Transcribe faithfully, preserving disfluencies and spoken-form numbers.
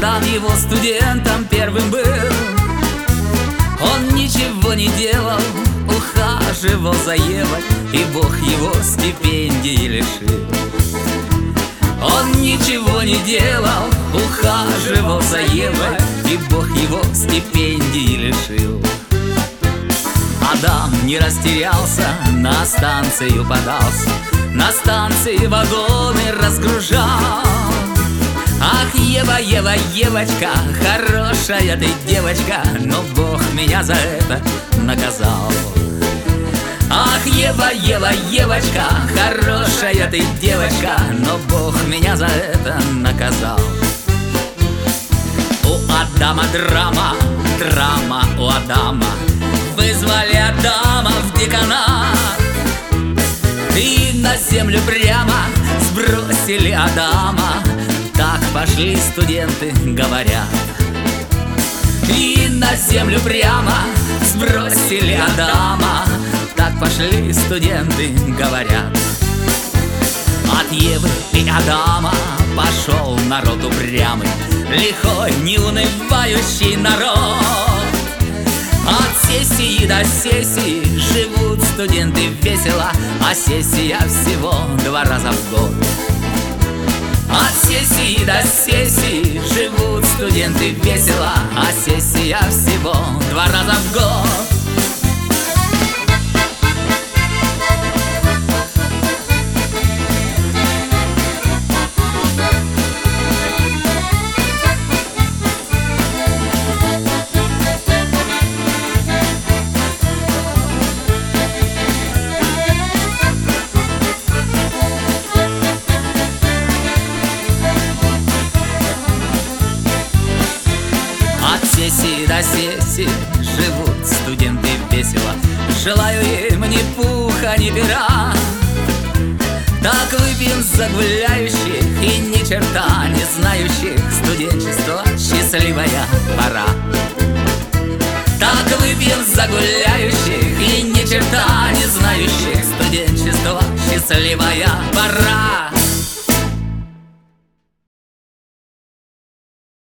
там его студентом первым был. Он ничего не делал, ухаживал за Евой, и Бог его стипендии лишил. Он ничего не делал, ухаживал за Евой, и Бог его стипендии лишил. Адам не растерялся, на станцию подался, на станции вагоны разгружал. Ах, Ева, Ева, Евочка, хорошая ты девочка, но Бог меня за это наказал. Ах, Ева, Ева, Евочка, хорошая ты девочка, но Бог меня за это наказал. У Адама драма, драма у Адама. Вызвали Адама в деканат и на землю прямо сбросили Адама. Так пошли студенты, говорят. И на землю прямо сбросили Адама. Так пошли студенты, говорят. От Евы и Адама пошел народ упрямый, лихой, неунывающий народ. От сессии до сессии живут студенты весело, а сессия всего два раза в год. От сессии до сессии живут студенты весело, а сессия всего два раза в год. От сессии до сессии живут студенты весело. Желаю им ни пуха, ни пера. Так выпьем за гуляющих и ни черта не знающих. Студенчество счастливая пора. Так выпьем за гуляющих и ни черта не знающих. Студенчество счастливая пора.